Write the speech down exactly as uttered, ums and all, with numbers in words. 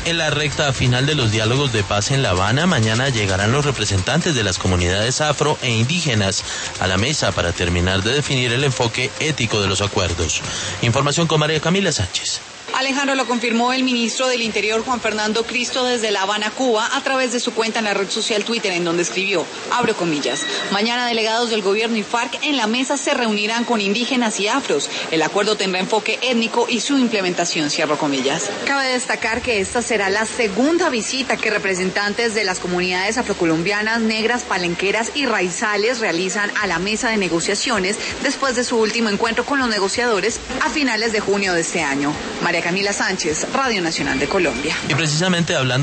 En la recta final de los diálogos de paz en La Habana, mañana llegarán los representantes de las comunidades afro e indígenas a la mesa para terminar de definir el enfoque ético de los acuerdos. Información con María Camila Sánchez. Alejandro, lo confirmó el ministro del Interior, Juan Fernando Cristo, desde La Habana, Cuba, a través de su cuenta en la red social Twitter, en donde escribió, abro comillas, mañana delegados del gobierno y FARC en la mesa se reunirán con indígenas y afros. El acuerdo tendrá enfoque étnico y su implementación, cierro comillas. Cabe destacar que esta será la segunda visita que representantes de las comunidades afrocolombianas, negras, palenqueras y raizales realizan a la mesa de negociaciones después de su último encuentro con los negociadores a finales de junio de este año. María Camila Sánchez, Radio Nacional de Colombia. Y precisamente hablando